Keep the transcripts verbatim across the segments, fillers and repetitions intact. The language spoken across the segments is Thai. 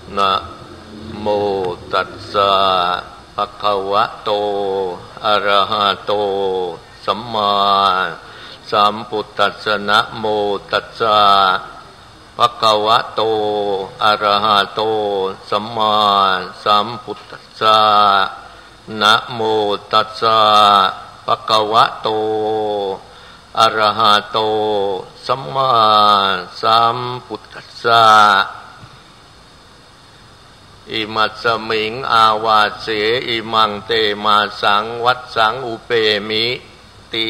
นะโมตัสสะภะคะวะโตอะระหะโตสัมมาสัมพุทธัสสะนะโมตัสสะภะคะวะโตอะระหะโตสัมมาสัมพุทธัสสะนะโมตัสสะภะคะวะโตอะระหะโตสัมมาสัมพุทธัสสะอิมัสสมิงอาวาเสอิมังเตมาสังวัดสังอุเปมิติ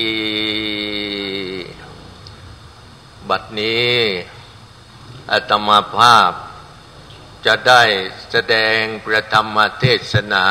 บัดนี้อาตมาภาพจะได้แสดงประธรรมเทศนา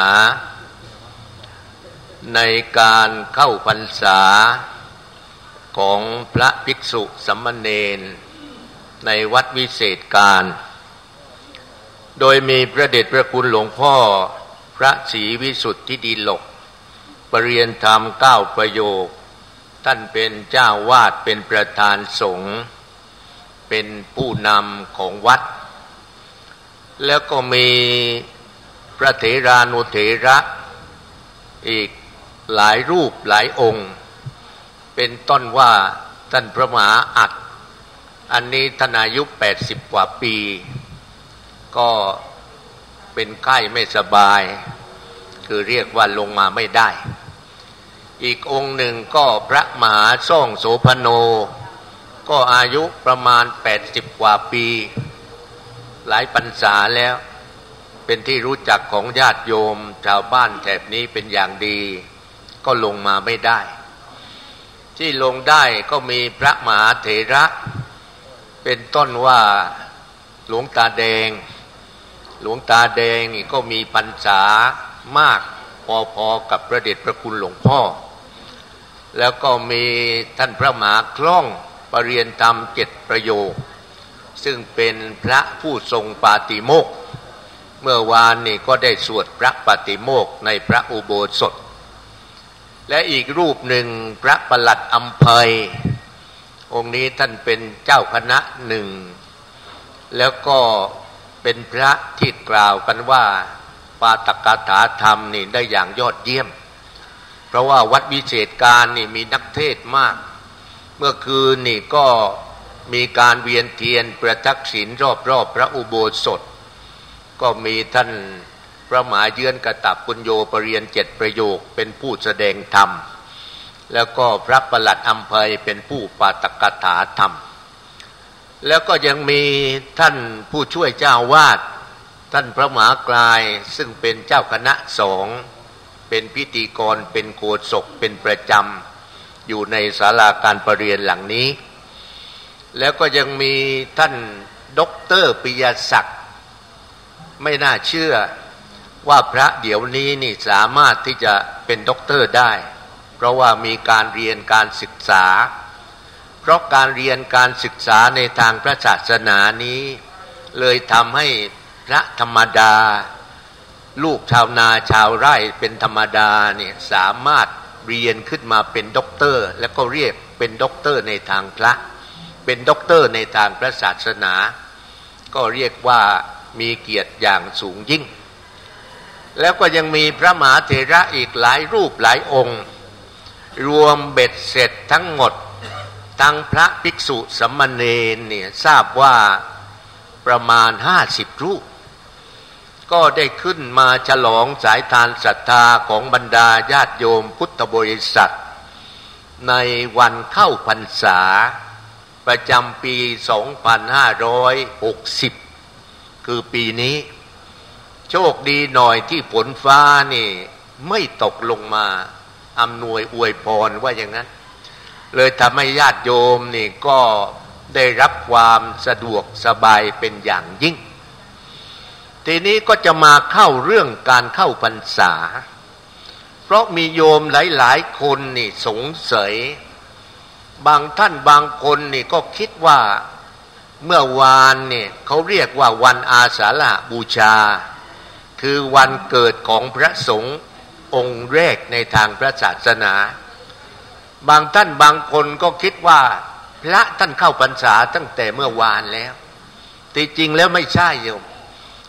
ในการเข้าพรรษาของพระภิกษุสามเณรในวัดวิเศษการโดยมีพระเดชพระคุณหลวงพ่อพระศรีวิสุทธิดีหลกปริยนธรรมเก้าประโยคท่านเป็นเจ้าวาดเป็นประธานสงฆ์เป็นผู้นำของวัดแล้วก็มีพระเถรานุเถระอีกหลายรูปหลายองค์เป็นต้นว่าท่านพระมหาอัฏฐอันนี้ท่านอายุแปดสิบกว่าปีก็เป็นไข้ไม่สบายคือเรียกว่าลงมาไม่ได้อีกองค์หนึ่งก็พระมหาซ่องโสภโนก็อายุประมาณแปดสิบกว่าปีหลายพรรษาแล้วเป็นที่รู้จักของญาติโยมชาวบ้านแถบนี้เป็นอย่างดีก็ลงมาไม่ได้ที่ลงได้ก็มีพระมหาเถระเป็นต้นว่าหลวงตาแดงหลวงตาแดงนี่ก็มีพรรษามากพอๆกับพระเดชพระคุณหลวงพ่อแล้วก็มีท่านพระมหาคล่องปริยนธรรมเจ็ดประโยคซึ่งเป็นพระผู้ทรงปาติโมกข์เมื่อวานนี่ก็ได้สวดพระปาติโมกข์ในพระอุโบสถและอีกรูปหนึ่งพระปลัดอำไพองค์นี้ท่านเป็นเจ้าคณะหนึ่งแล้วก็เป็นพระที่กล่าวกันว่าปาฐกถาธรรมนี่ได้อย่างยอดเยี่ยมเพราะว่าวัดวิเศษการนี่มีนักเทศน์มากเมื่อคืนนี่ก็มีการเวียนเทียนประทักษิณรอบๆพระอุโบสถก็มีท่านพระมหาเยือนกตัปปุญโญปริยนเจ็ดประโยคเป็นผู้แสดงธรรมแล้วก็พระปลัดอำไพเป็นผู้ปาฐกถาธรรมแล้วก็ยังมีท่านผู้ช่วยเจ้าวาดท่านพระมหากลายซึ่งเป็นเจ้าคณะสงฆ์เป็นพิธีกรเป็นโฆษกเป็นประจำอยู่ในศาลาการประเรียนหลังนี้แล้วก็ยังมีท่านด็อกเตอร์ปิยศักดิ์ไม่น่าเชื่อว่าพระเดี๋ยวนี้นี่สามารถที่จะเป็นด็อกเตอร์ได้เพราะว่ามีการเรียนการศึกษาเพราะการเรียนการศึกษาในทางพระศาสนานี้เลยทำให้พระธรรมดาลูกชาวนาชาวไร่เป็นธรรมดาเนี่ยสามารถเรียนขึ้นมาเป็นด็อกเตอร์แล้วก็เรียกเป็นด็อกเตอร์ในทางพระเป็นด็อกเตอร์ในทางพระศาสนาก็เรียกว่ามีเกียรติอย่างสูงยิ่งแล้วก็ยังมีพระมหาเถระอีกหลายรูปหลายองค์รวมเบ็ดเสร็จทั้งหมดทั้งพระภิกษุสามเณรเนี่ยทราบว่าประมาณห้าสิบรูปก็ได้ขึ้นมาฉลองสายทานศรัทธาของบรรดาญาติโยมพุทธบริษัทในวันเข้าพรรษาประจำปีสองพันห้าร้อยหกสิบคือปีนี้โชคดีหน่อยที่ฝนฟ้านี่ไม่ตกลงมาอำนวยอวยพรว่าอย่างนั้นเลยทำให้ญาติโยมนี่ก็ได้รับความสะดวกสบายเป็นอย่างยิ่งทีนี้ก็จะมาเข้าเรื่องการเข้าพรรษาเพราะมีโยมหลายๆคนนี่สงสัยบางท่านบางคนนี่ก็คิดว่าเมื่อวานเนี่ยเขาเรียกว่าวันอาสาฬหบูชาคือวันเกิดของพระสงฆ์องค์แรกในทางพระศาสนาบางท่านบางคนก็คิดว่าพระท่านเข้าพรรษาตั้งแต่เมื่อวานแล้ว ที่จริงแล้วไม่ใช่โยม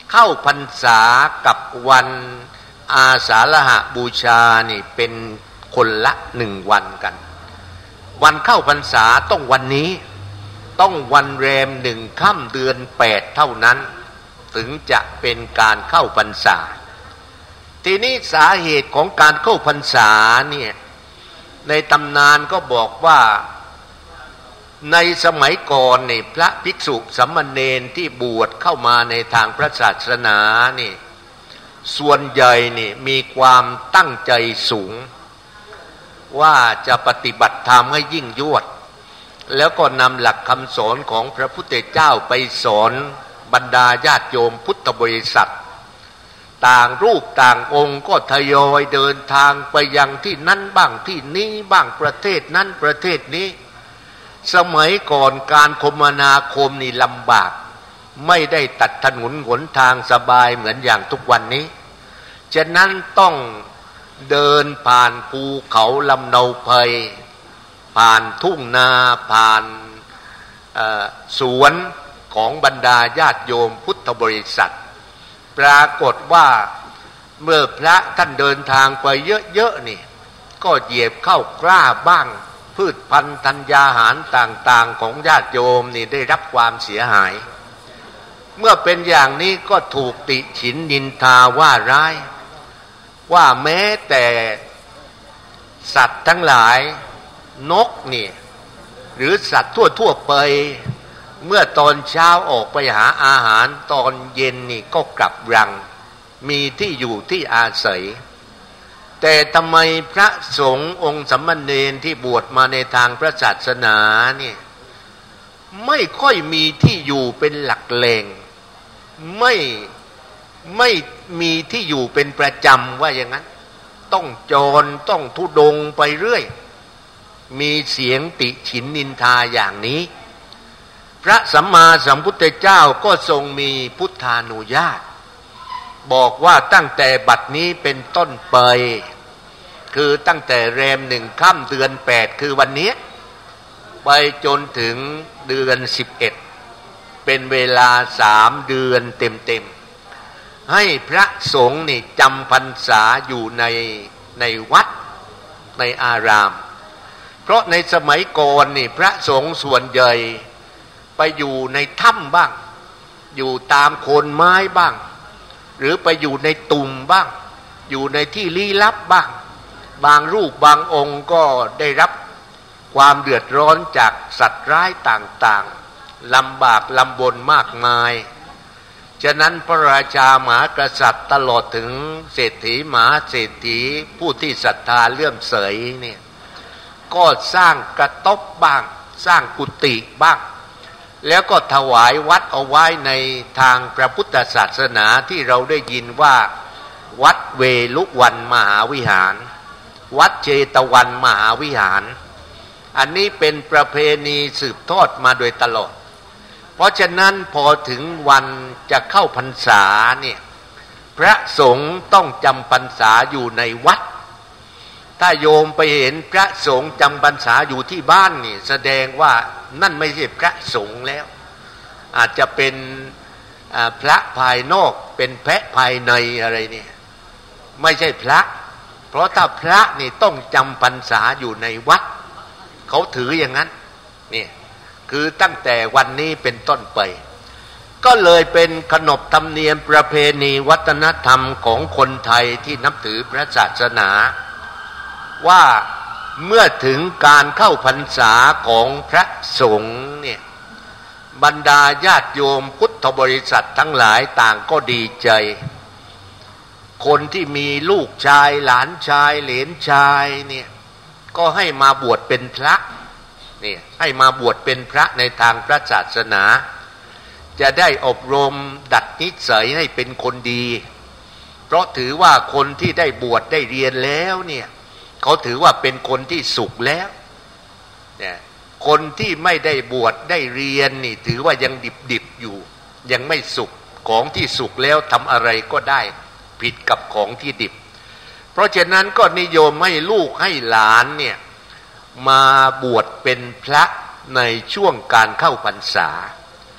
เข้าพรรษากับวันอาสาฬหบูชานี่เป็นคนละหนึ่งวันกันวันเข้าพรรษาต้องวันนี้ต้องวันแรมหนึ่งค่ำเดือนแปดเท่านั้นถึงจะเป็นการเข้าพรรษาทีนี้สาเหตุของการเข้าพรรษาเนี่ยในตำนานก็บอกว่าในสมัยก่อนนี่พระภิกษุสามเณรที่บวชเข้ามาในทางพระศาสนานี่ส่วนใหญ่นี่มีความตั้งใจสูงว่าจะปฏิบัติธรรมให้ยิ่งยวดแล้วก็นำหลักคำสอนของพระพุทธเจ้าไปสอนบรรดาญาติโยมพุทธบริษัทต่างรูปต่างองค์ก็ทยอยเดินทางไปยังที่นั่นบ้างที่นี้บ้างประเทศนั้นประเทศนี้สมัยก่อนการคมนาคมนี่ลำบากไม่ได้ตัดถนนหนทางสบายเหมือนอย่างทุกวันนี้ฉะนั้นต้องเดินผ่านภูเขาลำเนาไพรผ่านทุ่งนาผ่านสวนของบรรดาญาติโยมพุทธบริษัทปรากฏว่าเมื่อพระท่านเดินทางไปเยอะๆนี่ก็เหยียบเข้ากล้าบ้างพืชพันธุ์ธัญญาหารต่างๆของญาติโยมนี่ได้รับความเสียหายเมื่อเป็นอย่างนี้ก็ถูกติฉินนินทาว่าร้ายว่าแม้แต่สัตว์ทั้งหลายนกนี่หรือสัตว์ทั่วๆไปเมื่อตอนเช้าออกไปหาอาหารตอนเย็นนี่ก็กลับรังมีที่อยู่ที่อาศัยแต่ทำไมพระสงฆ์องค์สามเณรที่บวชมาในทางพระศาสนาเนี่ยไม่ค่อยมีที่อยู่เป็นหลักแหล่งไม่ไม่มีที่อยู่เป็นประจำว่าอย่างนั้นต้องจรต้องธุดงไปเรื่อยมีเสียงติฉินนินทาอย่างนี้พระสัมมาสัมพุทธเจ้าก็ทรงมีพุทธานุญาตบอกว่าตั้งแต่บัดนี้เป็นต้นไปคือตั้งแต่แรมหนึ่งค่ำเดือนแปดคือวันนี้ไปจนถึงเดือนสิบเอ็ดเป็นเวลาสามเดือนเต็มๆให้พระสงฆ์นี่จำพรรษาอยู่ในในวัดในอารามเพราะในสมัยก่อนนี่พระสงฆ์ส่วนใหญ่ไปอยู่ในถ้ำบ้างอยู่ตามโคนไม้บ้างหรือไปอยู่ในตุ่มบ้างอยู่ในที่ลี้ลับบ้างบางรูปบางองค์ก็ได้รับความเดือดร้อนจากสัตว์ร้ายต่างๆลำบากลำบนมากมายฉะนั้นพระราชามหากษัตริย์ตลอดถึงเศรษฐีมหาเศรษฐีผู้ที่ศรัทธาเลื่อมใสเนี่ยก็สร้างกระต๊อบบ้างสร้างกุฏิบ้างแล้วก็ถวายวัดเอาไว้ในทางพระพุทธศาสนาที่เราได้ยินว่าวัดเวลุวันมหาวิหารวัดเชตวันมหาวิหารอันนี้เป็นประเพณีสืบทอดมาโดยตลอดเพราะฉะนั้นพอถึงวันจะเข้าพรรษาเนี่ยพระสงฆ์ต้องจำพรรษาอยู่ในวัดถ้าโยมไปเห็นพระสงฆ์จำพรรษาอยู่ที่บ้านนี่แสดงว่านั่นไม่ใช่พระสงฆ์แล้วอาจจะเป็นพระภายนอกเป็นแพะภายในอะไรเนี่ยไม่ใช่พระเพราะถ้าพระนี่ต้องจำพรรษาอยู่ในวัดเขาถืออย่างนั้นนี่คือตั้งแต่วันนี้เป็นต้นไปก็เลยเป็นขนบธรรมเนียมประเพณีวัฒนธรรมของคนไทยที่นับถือพระศาสนาว่าเมื่อถึงการเข้าพรรษาของพระสงฆ์เนี่ยบรรดาญาติโยมพุทธบริษัททั้งหลายต่างก็ดีใจคนที่มีลูกชายหลานชายเหลนชายเนี่ยก็ให้มาบวชเป็นพระเนี่ยให้มาบวชเป็นพระในทางพระศาสนาจะได้อบรมดัดนิสัยให้เป็นคนดีเพราะถือว่าคนที่ได้บวชได้เรียนแล้วเนี่ยเขาถือว่าเป็นคนที่สุขแล้วเนี่ยคนที่ไม่ได้บวชได้เรียนนี่ถือว่ายังดิบๆอยู่ยังไม่สุขของที่สุขแล้วทำอะไรก็ได้ผิดกับของที่ดิบเพราะฉะนั้นก็นิยมให้ลูกให้หลานเนี่ยมาบวชเป็นพระในช่วงการเข้าพรรษา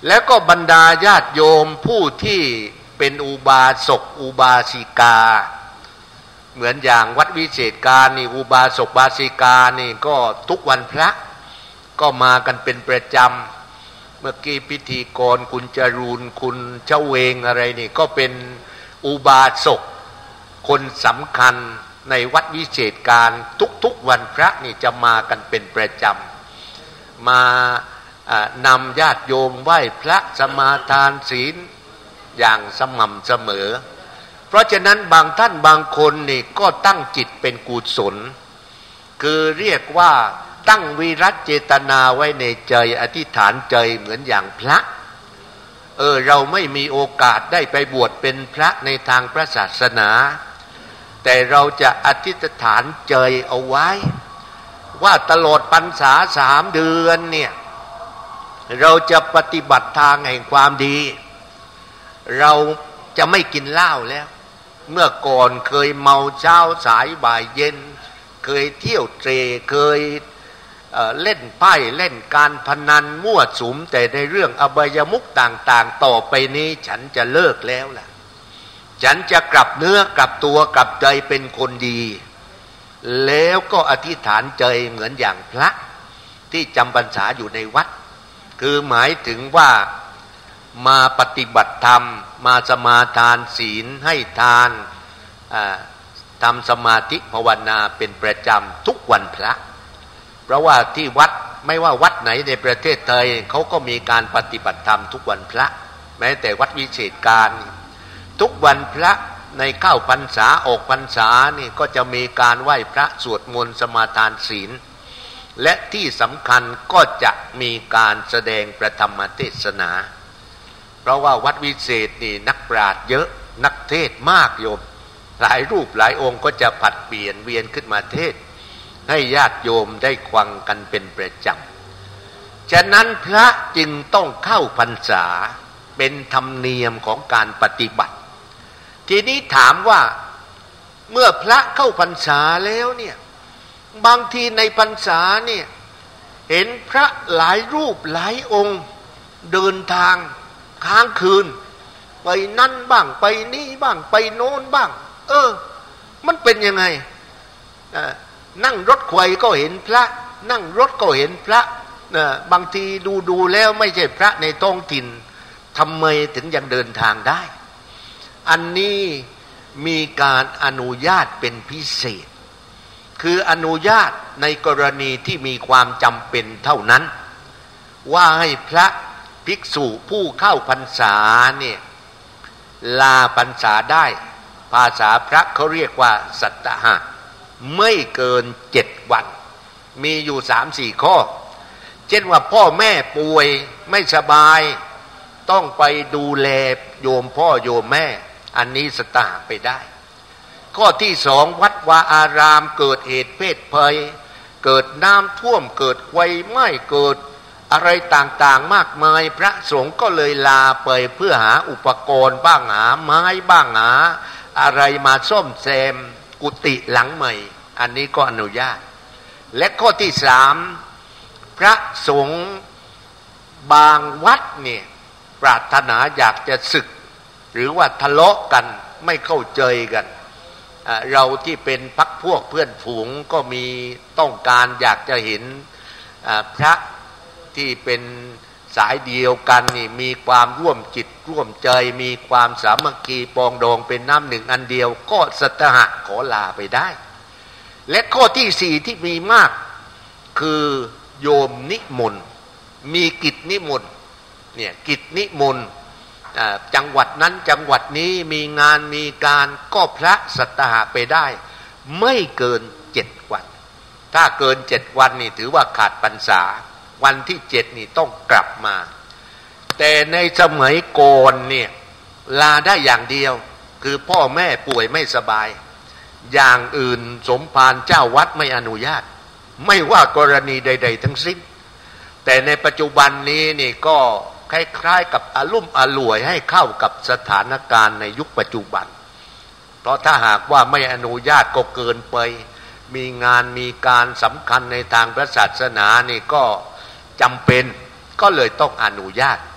แล้วก็บรรดาญาติโยมผู้ที่เป็นอุบาสกอุบาสิกาเหมือนอย่างวัดวิเศษการนี่อุบาสกบาสิกานี่ก็ทุกวันพระก็มากันเป็นประจำเมื่อกี้พิธีกรคุณจรูนคุณเจ้าเวงอะไรนี่ก็เป็นอุบาสกคนสำคัญในวัดวิเศษการทุกๆวันพระนี่จะมากันเป็นประจำมานำญาติโยมไหว้พระสมาทานศีลอย่างสม่ำเสมอเพราะฉะนั้นบางท่านบางคนนี่ก็ตั้งจิตเป็นกุศลคือเรียกว่าตั้งวิรัตเจตนาไว้ในใจอธิษฐานใจเหมือนอย่างพระเออเราไม่มีโอกาสได้ไปบวชเป็นพระในทางพระศาสนาแต่เราจะอธิษฐานใจเอาไว้ว่าตลอดพรรษาสามเดือนเนี่ยเราจะปฏิบัติทางแห่งความดีเราจะไม่กินเหล้าแล้วเมื่อก่อนเคยเมาเช้าสายบ่ายเย็นเคยเที่ยวเตร่เคย เอ่อ เล่นไพ่เล่นการพนันมั่วสุมแต่ในเรื่องอบายมุขต่างๆต่อไปนี้ฉันจะเลิกแล้วล่ะฉันจะกลับเนื้อกลับตัวกลับใจเป็นคนดีแล้วก็อธิษฐานใจเหมือนอย่างพระที่จำพรรษาอยู่ในวัดคือหมายถึงว่ามาปฏิบัติธรรมมาสมาทานศีลให้ทานทำสมาธิภาวนาเป็นประจำทุกวันพระเพราะว่าที่วัดไม่ว่าวัดไหนในประเทศไทยเขาก็มีการปฏิบัติธรรมทุกวันพระแม้แต่วัดวิเศษการทุกวันพระในเข้าพรรษาออกพรรษานี่ก็จะมีการไหว้พระสวดมนต์สมาทานศีลและที่สำคัญก็จะมีการแสดงประธรรมเทศนาเพราะว่าวัดวิเศษนี่นักปราชญ์เยอะนักเทศมากโยมหลายรูปหลายองค์ก็จะผัดเปลี่ยนเวียนขึ้นมาเทศให้ญาติโยมได้ฟังกันเป็นประจำฉะนั้นพระจึงต้องเข้าพรรษาเป็นธรรมเนียมของการปฏิบัติทีนี้ถามว่าเมื่อพระเข้าพรรษาแล้วเนี่ยบางทีในพรรษาเนี่ยเห็นพระหลายรูปหลายองค์เดินทางค้างคืนไปนั่นบ้างไปนี่บ้างไปโน้นบ้างเออมันเป็นยังไงนั่งรถไฟก็เห็นพระนั่งรถก็เห็นพระบางทีดูดูแล้วไม่ใช่พระในท้องถิ่นทำไมถึงยังเดินทางได้อันนี้มีการอนุญาตเป็นพิเศษคืออนุญาตในกรณีที่มีความจำเป็นเท่านั้นว่าให้พระภิกษุผู้เข้าพรรษาเนี่ยลาพรรษาได้ภาษาพระเขาเรียกว่าสัตตหะไม่เกินเจ็ดวันมีอยู่สามสี่ข้อเช่นว่าพ่อแม่ป่วยไม่สบายต้องไปดูแลโยมพ่อโยมแม่อันนี้สัตตหะไปได้ข้อที่สองวัดวาอารามเกิดเหตุเพศภัยเกิดน้ำท่วมเกิดไฟไหม้เกิดอะไรต่างๆมากมายพระสงฆ์ก็เลยลาไปเพื่อหาอุปกรณ์บ้างหาไม้บ้างหาอะไรมาซ่อมแซมกุฏิหลังใหม่อันนี้ก็อนุญาตและข้อที่สามพระสงฆ์บางวัดเนี่ยปรารถนาอยากจะศึกหรือว่าทะเลาะกันไม่เข้าใจกันเราที่เป็นพรรคพวกเพื่อนฝูงก็มีต้องการอยากจะเห็นพระที่เป็นสายเดียวกันนี่มีความร่วมจิตร่วมใจมีความสามัคคีปองดองเป็นน้ำหนึ่งอันเดียวก็สัตหะขอลาไปได้และข้อที่สี่ที่มีมากคือโยมนิมนต์มีกิจนิมนต์เนี่ยกิจนิมนต์จังหวัดนั้นจังหวัดนี้มีงานมีการก็พระสัตหะไปได้ไม่เกินเจ็ดวันถ้าเกินเจ็ดวันนี่ถือว่าขาดพรรษาวันที่เจ็ดนี่ต้องกลับมาแต่ในสมัยก่อนเนี่ยลาได้อย่างเดียวคือพ่อแม่ป่วยไม่สบายอย่างอื่นสมภารเจ้าวัดไม่อนุญาตไม่ว่ากรณีใดๆทั้งสิ้นแต่ในปัจจุบันนี้นี่ก็คล้ายๆกับอารมณ์อร่วยให้เข้ากับสถานการณ์ในยุคปัจจุบันเพราะถ้าหากว่าไม่อนุญาตก็เกินไปมีงานมีการสำคัญในทางพระศาสนานี่ก็จำเป็นก็เลยต้องอนุญาต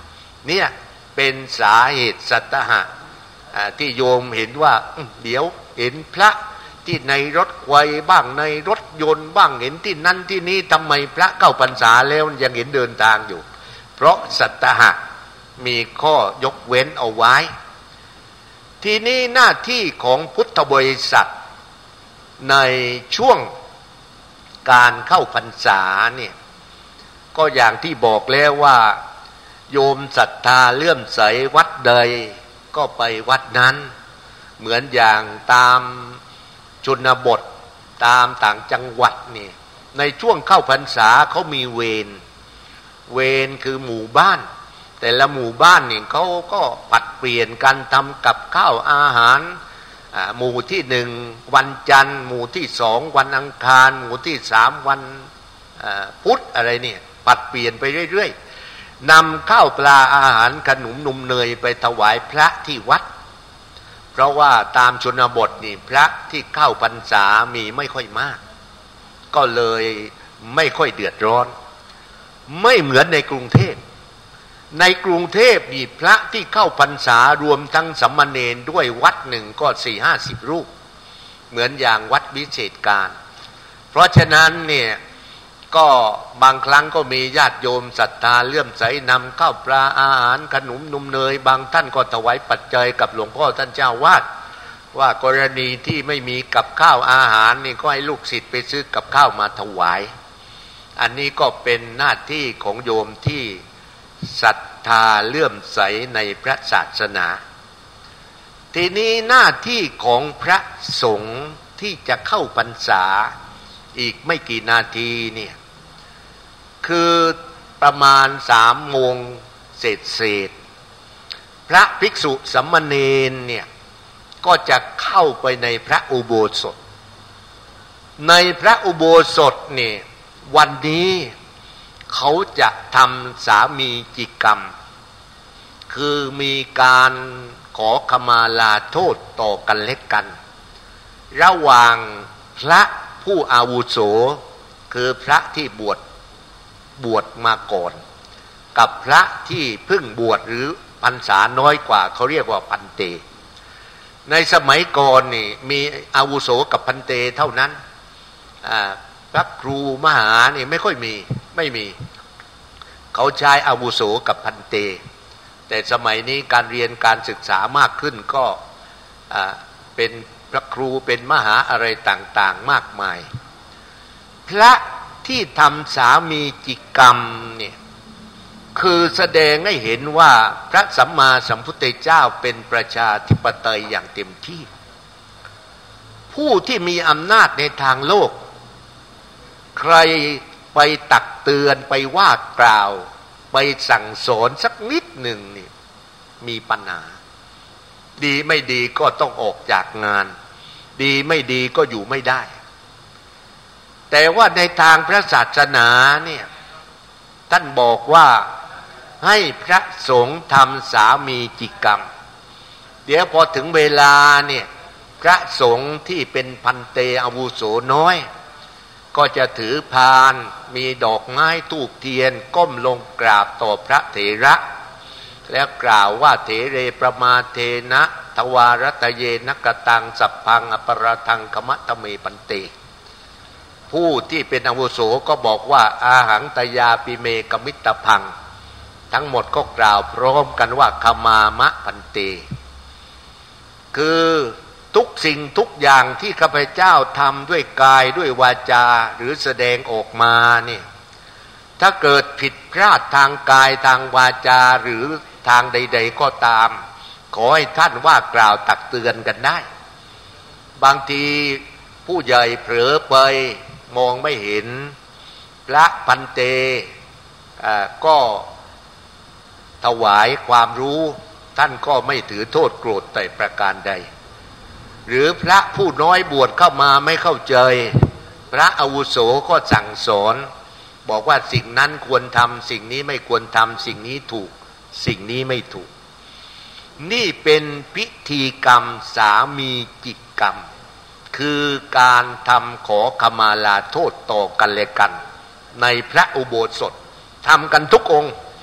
เนี่ยเป็นสาเหตุสัตตหะที่โยมเห็นว่าเดี๋ยวเห็นพระที่ในรถไฟบ้างในรถยนต์บ้างเห็นที่นั่นที่นี้ทำไมพระเข้าพรรษาแล้วยังเห็นเดินทางอยู่เพราะสัตตหะมีข้อยกเว้นเอาไว้ทีนี้หน้าที่ของพุทธบริษัทในช่วงการเข้าพรรษาเนี่ยก็อย่างที่บอกแล้วว่าโยมศรัทธาเลื่อมใสวัดใดก็ไปวัดนั้นเหมือนอย่างตามชนบทตามต่างจังหวัดนี่ในช่วงเข้าพรรษาเขามีเวรเวรคือหมู่บ้านแต่ละหมู่บ้านนี่เขาก็ผัดเปลี่ยนกันทำกับข้าวอาหารหมู่ที่หนึ่งวันจันทร์หมู่ที่สองวันอังคารหมู่ที่สามวันพุธอะไรเนี่ยผัดเปลี่ยนไปเรื่อยๆนำข้าวปลาอาหารขนมนมเนยไปถวายพระที่วัดเพราะว่าตามชนบทนี่พระที่เข้าพรรษามีไม่ค่อยมากก็เลยไม่ค่อยเดือดร้อนไม่เหมือนในกรุงเทพในกรุงเทพมีพระที่เข้าพรรษารวมทั้งสามเณรด้วยวัดหนึ่งก็สี่ห้าสิบรูปเหมือนอย่างวัดวิเศษการเพราะฉะนั้นเนี่ยก็บางครั้งก็มีญาติโยมศรัทธาเลื่อมใสนำข้าวปลาอาหารขนมนมเนยบางท่านก็ถวายปัจจัยกับหลวงพ่อท่านเจ้าวาดว่ากรณีที่ไม่มีกับข้าวอาหารนี่ก็ให้ลูกศิษย์ไปซื้อกับข้าวมาถวายอันนี้ก็เป็นหน้าที่ของโยมที่ศรัทธาเลื่อมใสในพระศาสนาทีนี้หน้าที่ของพระสงฆ์ที่จะเข้าพรรษาอีกไม่กี่นาทีเนี่ยคือประมาณสามโมงเศษเศษพระภิกษุสามเณรเนี่ยก็จะเข้าไปในพระอุโบสถในพระอุโบสถเนี่ยวันนี้เขาจะทำสามีจิกรรมคือมีการขอขมาลาโทษต่อกันและกันระหว่างพระผู้อาวุโสคือพระที่บวชบวชมาก่อนกับพระที่เพิ่งบวชหรือพรรษาน้อยกว่าเขาเรียกว่าพันเตในสมัยก่อนนี่มีอาวุโสกับพันเตเท่านั้นพระครูมหานี่ไม่ค่อยมีไม่มีเขาใช้อาวุโสกับพันเตแต่สมัยนี้การเรียนการศึกษามากขึ้นก็เป็นพระครูเป็นมหาอะไรต่างๆมากมายพระที่ทำสามีจิกรรมเนี่ยคือแสดงให้เห็นว่าพระสัมมาสัมพุทธเจ้าเป็นประชาธิปไตยอย่างเต็มที่ผู้ที่มีอำนาจในทางโลกใครไปตักเตือนไปว่ากล่าวไปสั่งสอนสักนิดหนึ่งนี่มีปัญหาดีไม่ดีก็ต้องออกจากงานดีไม่ดีก็อยู่ไม่ได้แต่ว่าในทางพระศาสนาเนี่ยท่านบอกว่าให้พระสงฆ์ทำสามีจิกรรมเดี๋ยวพอถึงเวลาเนี่ยพระสงฆ์ที่เป็นพันเตอาวุโสน้อยก็จะถือพานมีดอกไม้ธูปเทียนก้มลงกราบต่อพระเถระแล้วกล่าวว่าเถเรประมาเทนะทวารตเยนกตังสัพพังอปรทังคมะตะเมปันเตผู้ที่เป็นอาวุโสก็บอกว่าอาหังตยาปิเมกมิตตพังทั้งหมดก็กล่าวพร้อมกันว่าขมามะพันเตคือทุกสิ่งทุกอย่างที่ข้าพเจ้าทำด้วยกายด้วยวาจาหรือแสดงออกมาเนี่ยถ้าเกิดผิดพลาดทางกายทางวาจาหรือทางใดๆก็ตามขอให้ท่านว่ากล่าวตักเตือนกันได้บางทีผู้ใหญ่เผลอไปมองไม่เห็นพระพันเตก็ถวายความรู้ท่านก็ไม่ถือโทษโกรธแต่ประการใดหรือพระผู้น้อยบวชเข้ามาไม่เข้าใจพระอาวุโสก็สั่งสอนบอกว่าสิ่งนั้นควรทำสิ่งนี้ไม่ควรทำสิ่งนี้ถูกสิ่งนี้ไม่ถูกนี่เป็นพิธีกรรมสามีจิกรรมคือการทำขอขมาลาโทษต่อกันและกันในพระอุโบสถทำกันทุกองค์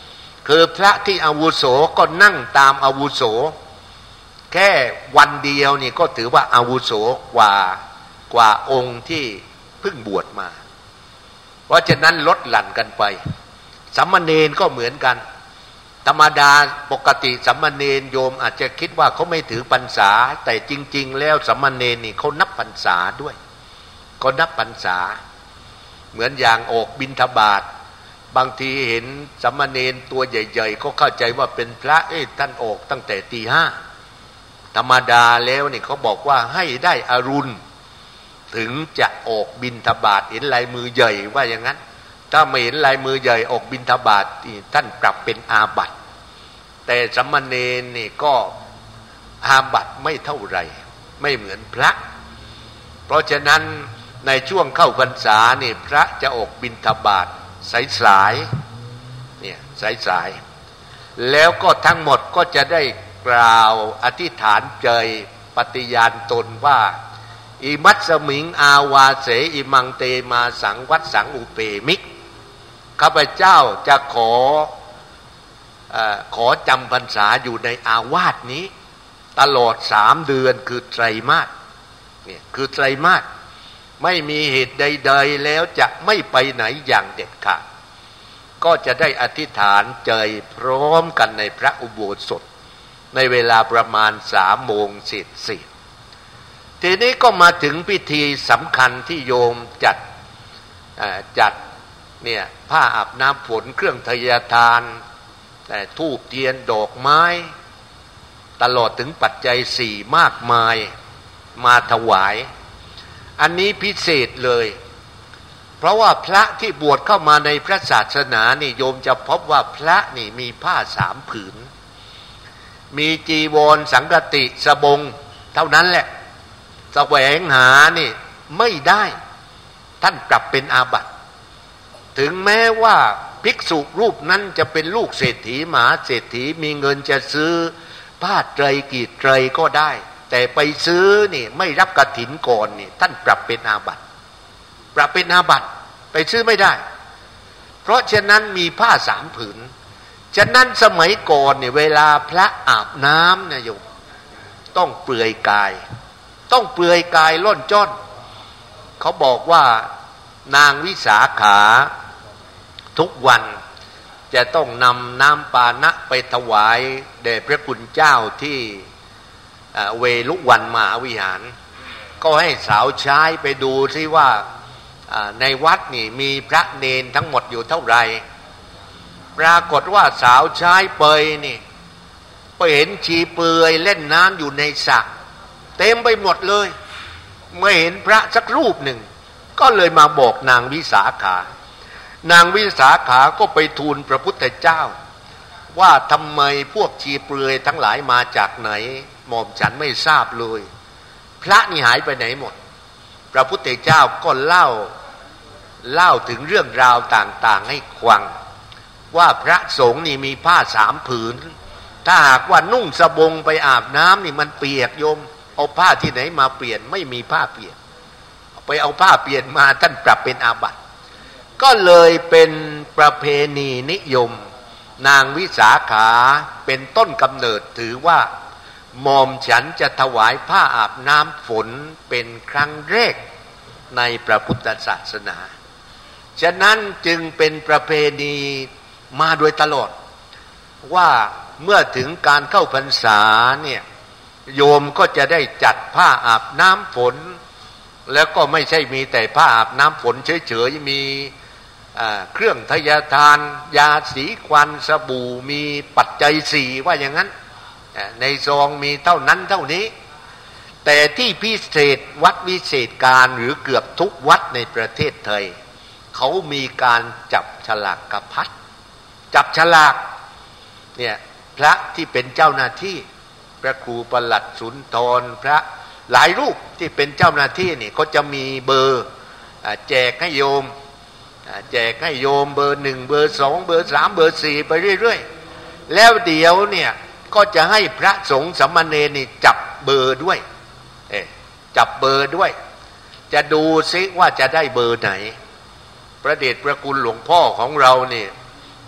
คือพระที่อาวุโสก็นั่งตามอาวุโสแค่วันเดียวนี่ก็ถือว่าอาวุโสกว่ากว่าองค์ที่เพิ่งบวชมาเพราะฉะนั้นลดหลั่นกันไปสามเณรก็เหมือนกันธรรมดาปกติสามเณรโยมอาจจะคิดว่าเขาไม่ถือพรรษาแต่จริงๆแล้วสามเณรนี่เขานับพรรษาด้วยเขานับพรรษาเหมือนอย่างออกบิณฑบาตบางทีเห็นสามเณรตัวใหญ่ๆก็เข้าใจว่าเป็นพระเอ๊ะท่านออกตั้งแต่ตีห้าธรรมดาแล้วนี่เขาบอกว่าให้ได้อรุณถึงจะออกบิณฑบาตเห็นลายมือใหญ่ว่าอย่างนั้นถ้าไม่เห็นลายมือใหญ่ออกบิณฑบาตท่านปรับเป็นอาบัติแต่สามเณรนี่ก็อาบัติไม่เท่าไหร่ไม่เหมือนพระเพราะฉะนั้นในช่วงเข้าพรรษานี่พระจะออกบิณฑบาตสายๆเนี่ยสายๆแล้วก็ทั้งหมดก็จะได้กล่าวอธิษฐานใจปฏิญาณตนว่าอิมัตสมิงอาวาเสอิมังเตมาสังวัตสังอุเปมิข้าพเจ้าจะขอเอ่อขอจำพรรษาอยู่ในอาวาสนี้ตลอดสามเดือนคือไตรมาสเนี่ยคือไตรมาสไม่มีเหตุใดๆแล้วจะไม่ไปไหนอย่างเด็ดขาดก็จะได้อธิษฐานใจพร้อมกันในพระอุโบสถในเวลาประมาณสามโมงเศษเศษทีนี้ก็มาถึงพิธีสำคัญที่โยมจัดจัดเนี่ยผ้าอาบน้ำฝนเครื่องทยทานแต่ธูปเทียนดอกไม้ตลอดถึงปัจจัยสี่มากมายมาถวายอันนี้พิเศษเลยเพราะว่าพระที่บวชเข้ามาในพระศาสนานี่โยมจะพบว่าพระนี่มีผ้าสามผืนมีจีวรสังฆติสบงเท่านั้นแหละแสวงหานี่ไม่ได้ท่านปรับเป็นอาบัติถึงแม้ว่าภิกษุรูปนั้นจะเป็นลูกเศรษฐีมหาเศรษฐีมีเงินจะซื้อผ้าไตรกี่ไตรก็ได้แต่ไปซื้อนี่ไม่รับกฐินก่อนนี่ท่านปรับเป็นอาบัติปรับเป็นอาบัติไปซื้อไม่ได้เพราะฉะนั้นมีผ้าสามผืนฉะนั้นสมัยก่อนเนี่ยเวลาพระอาบน้ำนะโยมต้องเปลือยกายต้องเปลือยกายล่อนจ้อนเขาบอกว่านางวิสาขาทุกวันจะต้องนำน้ำปานะไปถวายแด่พระคุณเจ้าที่เวลุวันมหาวิหารก็ให้สาวใช้ไปดูซิว่าในวัดนี่มีพระเนนทั้งหมดอยู่เท่าไหร่ปรากฏว่าสาวใช้เปยนี่ไปเห็นชีเปลือยเล่นน้ำอยู่ในสระเต็มไปหมดเลยไม่เห็นพระสักรูปหนึ่งก็เลยมาบอกนางวิสาขานางวิสาขาก็ไปทูลพระพุทธเจ้าว่าทำไมพวกชีเปลือยทั้งหลายมาจากไหนหม่อมฉันไม่ทราบเลยพระนี่หายไปไหนหมดพระพุทธเจ้าก็เล่าเล่าถึงเรื่องราวต่างๆให้ฟังว่าพระสงฆ์นี่มีผ้าสามผืนถ้าหากว่านุ่งสบงไปอาบน้ำนี่มันเปียกโยมเอาผ้าที่ไหนมาเปลี่ยนไม่มีผ้าเปลี่ยนไปเอาผ้าเปลี่ยนมาท่านปรับเป็นอาบัติก็เลยเป็นประเพณีนิยมนางวิสาขาเป็นต้นกำเนิดถือว่าหม่อมฉันจะถวายผ้าอาบน้ำฝนเป็นครั้งแรกในพระพุทธศาสนาฉะนั้นจึงเป็นประเพณีมาโดยตลอดว่าเมื่อถึงการเข้าพรรษาเนี่ยโยมก็จะได้จัดผ้าอาบน้ำฝนแล้วก็ไม่ใช่มีแต่ผ้าอาบน้ำฝนเฉยๆมีเครื่องทยทานยาสีควันสบู่มีปัจจัยสี่ว่าอย่างนั้นในซองมีเท่านั้นเท่านี้แต่ที่พิเศษวัดวิเศษการหรือเกือบทุกวัดในประเทศไทยเขามีการจับฉลากกพัดจับฉลากเนี่ยพระที่เป็นเจ้าหน้าที่พระครูประหลัดสุนทรพระหลายรูปที่เป็นเจ้าหน้าที่นี่เขาจะมีเบอร์แจกให้โยมแจกให้โยมเบอร์หนึ่งเบอร์สองเบอร์สามเบอร์สี่ไปเรื่อยๆแล้วเดี๋ยวเนี่ยก็จะให้พระสงฆ์สามเณรนี่จับเบอร์ด้วยเอ๊ะจับเบอร์ด้วยจะดูซิว่าจะได้เบอร์ไหนพระเดชพระคุณหลวงพ่อของเราเนี่ย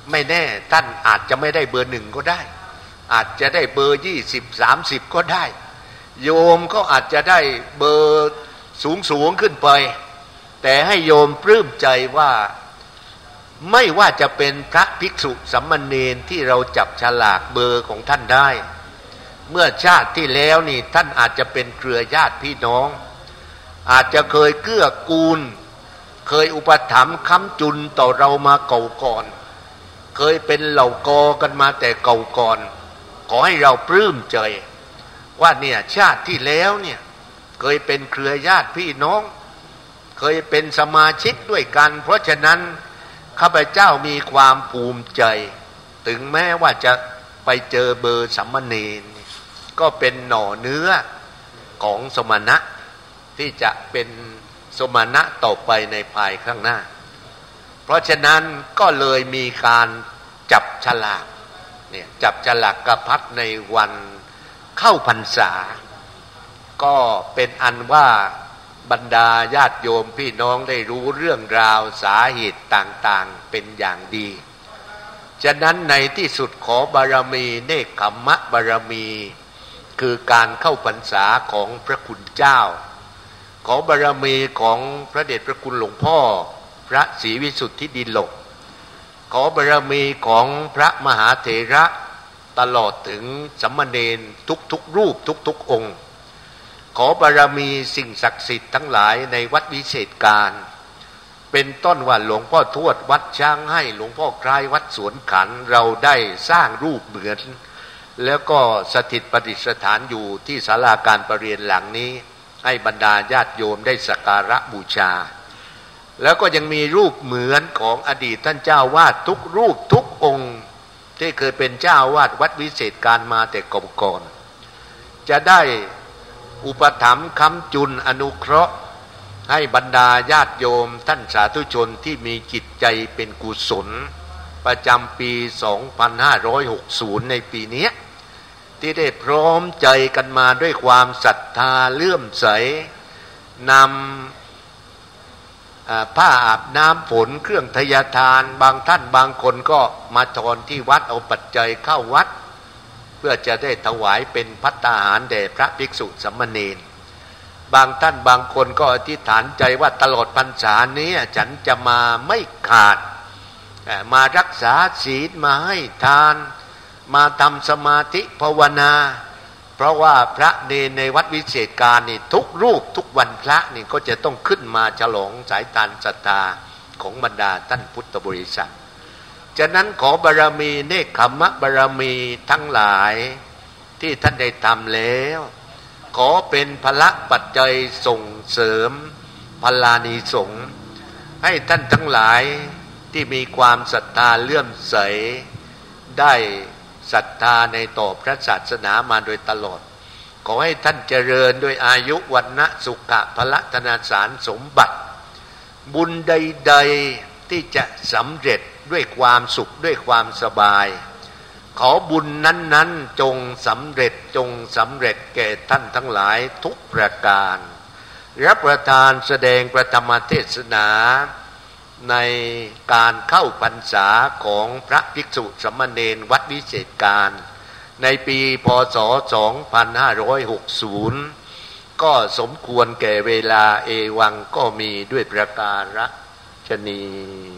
ไม่แน่ท่านอาจจะไม่ได้เบอร์หนึ่งก็ได้อาจจะได้เบอร์ยี่สิบสามสิบก็ได้โยมก็อาจจะได้เบอร์สูงสูงขึ้นไปแต่ให้โยมปลื้มใจว่าไม่ว่าจะเป็นพระภิกษุสามเณรที่เราจับฉลากเบอร์ของท่านได้เมื่อชาติที่แล้วนี่ท่านอาจจะเป็นเครือญาติพี่น้องอาจจะเคยเกื้อกูลเคยอุปถัมภ์ค้ำจุนต่อเรามาเก่าก่อนเคยเป็นเหล่ากอกันมาแต่เก่าก่อนขอให้เราปลื้มใจว่าเนี่ยชาติที่แล้วเนี่ยเคยเป็นเครือญาติพี่น้องเคยเป็นสมาชิกด้วยกันเพราะฉะนั้นข้าพเจ้ามีความภูมิใจถึงแม้ว่าจะไปเจอเบอร์สามเณรก็เป็นหน่อเนื้อของสมณะที่จะเป็นสมณะต่อไปในภายข้างหน้าเพราะฉะนั้นก็เลยมีการจับฉลากเนี่ยจับฉลากกพัดในวันเข้าพรรษาก็เป็นอันว่าบรรดาญาติโยมพี่น้องได้รู้เรื่องราวสาเหตุต่างๆเป็นอย่างดีฉะนั้นในที่สุดขอบารมีเนกขัมมะบารมีคือการเข้าพรรษาของพระคุณเจ้าขอบารมีของพระเดชพระคุณหลวงพ่อพระศรีวิสุทธิดิลกขอบารมีของพระมหาเถระตลอดถึงสามเณรทุกๆรูปทุกๆองค์ขอบารมีสิ่งศักดิ์สิทธิ์ทั้งหลายในวัดวิเศษการเป็นต้นว่าหลวงพ่อทวดวัดช้างให้หลวงพ่อคล้ายวัดสวนขันเราได้สร้างรูปเหมือนแล้วก็สถิตประดิษฐานอยู่ที่ศาลาการประเรียนหลังนี้ให้บรรดาญาติโยมได้สักการะบูชาแล้วก็ยังมีรูปเหมือนของอดีตท่านเจ้าวาดทุกรูปทุกองค์ที่เคยเป็นเจ้าวาดวัดวิเศษการมาแต่ก่อนๆจะได้อุปถัมภ์ค้ำจุนอนุเคราะห์ให้บรรดาญาติโยมท่านสาธุชนที่มีจิตใจเป็นกุศลประจำปี สองพันห้าร้อยหกสิบ ในปีนี้ที่ได้พร้อมใจกันมาด้วยความศรัทธาเลื่อมใสนำผ้าอาบน้ำฝนเครื่องทยทานบางท่านบางคนก็มาทอนที่วัดเอาปัจจัยเข้าวัดเพื่อจะได้ถวายเป็นภัตตาหารแด่พระภิกษุสามเณรบางท่านบางคนก็อธิษฐานใจว่าตลอดพรรษานี้ฉันจะมาไม่ขาดมารักษาศีลมาให้ทานมาทำสมาธิภาวนาเพราะว่าพระเนรในวัดวิเศษการนี่ทุกรูปทุกวันพระนี่ก็จะต้องขึ้นมาฉลองสายทานศรัทธาของบรรดาท่านพุทธบริษัทฉะนั้นขอบารมีเนกขัมมะบารมีทั้งหลายที่ท่านได้ทำแล้วขอเป็นพละปัจจัยส่งเสริมพลานิสงส์ให้ท่านทั้งหลายที่มีความศรัทธาเลื่อมใสได้ศรัทธาในต่อพระศาสนามาโดยตลอดขอให้ท่านเจริญด้วยอายุวันนะสุขะพละธนาสารสมบัติบุญใดๆที่จะสำเร็จด้วยความสุขด้วยความสบายขอบุญนั้นๆจงสำเร็จจงสำเร็จแก่ท่านทั้งหลายทุกประการรับประทานแสดงประธรรมเทศนาในการเข้าพรรษาของพระภิกษุสามเณรวัดวิเศษการในปีพ.ศ. สองพันห้าร้อยหกสิบก็สมควรแก่เวลาเอวังก็มีด้วยประการฉะนี้